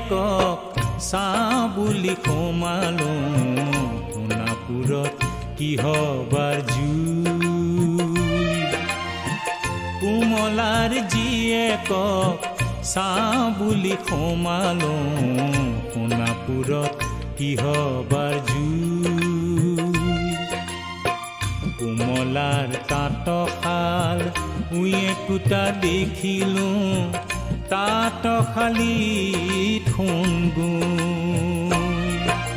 জীয়েকক চাওঁ বুলি সোমালো সোণাপুৰত কিহবাৰ জুই কোমলাৰ জীয়েকক চাওঁ বুলি সোমালো সোণাপুৰত কিহবাৰ জুই কোমলাৰ তাঁতশাল উঁয়ে কুটা দেখিলো তাঁতশালীত সোণগুণ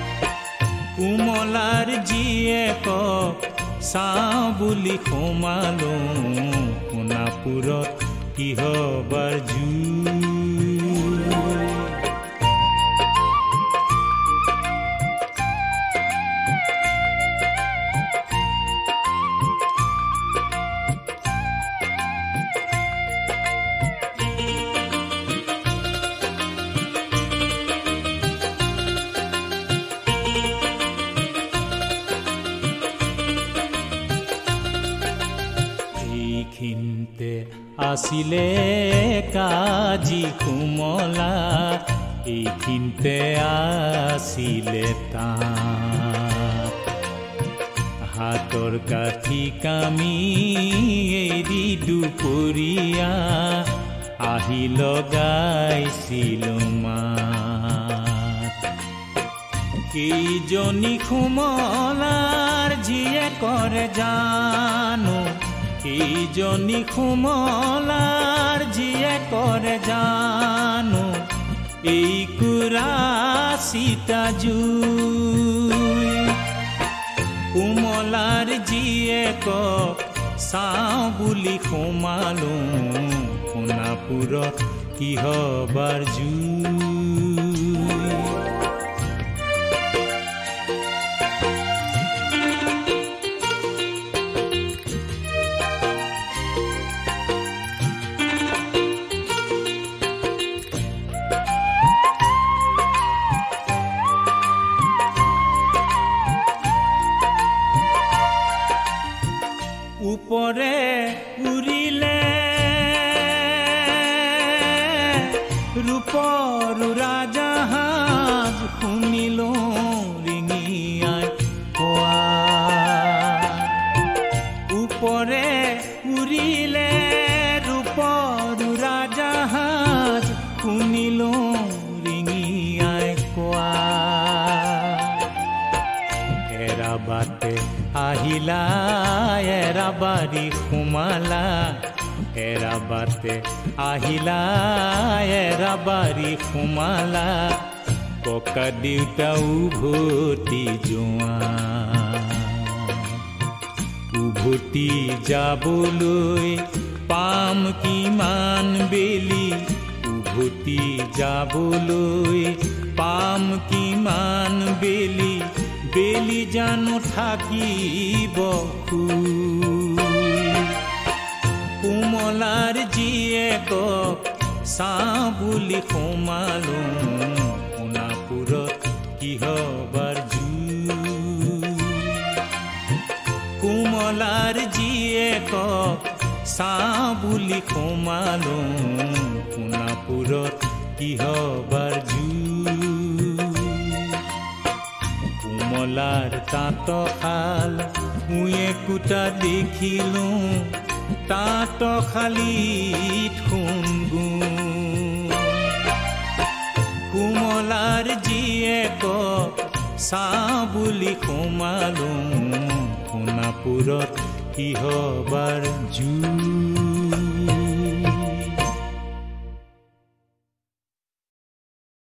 কোমলাৰ জীয়েকক চাওঁ বুলি সোমালো সোণাপুৰত কিহবাৰ জুই আছিলে কাজি কোমলা এইখিনিতে আছিলে তাত হাতৰ কাঠি কামি এৰি দুপৰীয়া আহি লগাইছিলো মাত সেইজনী কোমলাৰ জীয়েকৰ জানো সেইজনী কোমলাৰ জীয়েকৰ জানো এই কুৰাচিতা জুই কোমলাৰ জীয়েকক চাওঁ বুলি সোমালো সোণাপুৰত কিহবাৰ জুই উপরে উৰিলে ৰূপৰ উৰাজাহাজ শুনিলো ৰিঙিয়াই কোৱা উপৰে উৰিলে ৰূপৰ উৰাজাহাজ শুনিলো ৰিঙিয়াই কোৱা এৰাবাতে আহিলা এৰাবাৰী সোমালা এৰাবাতে আহিলা এৰাবাৰী সোমালা ককা দেউতা উভতি যোৱা উভতি যাবলৈ পাম কিমান বেলি উভতি যাবলৈ পাম কিমান বেলি বেলি জানো থাকিব কোমলাৰ জীয়েকক চাওঁ বুলি সোমালো সোণাপুৰত কিহবাৰ জুই কোমলাৰ জীয়েকক চাওঁ বুলি সোমালো সোণাপুৰত কিহবাৰ জুই কোমলাৰ তাঁতশাল উঁয়ে কুটা দেখিলো তাঁতশালীত সোণগুণ কোমলাৰ জীয়েকক চাওঁ বুলি সোমালো সোণাপুৰত কিহবাৰ জুই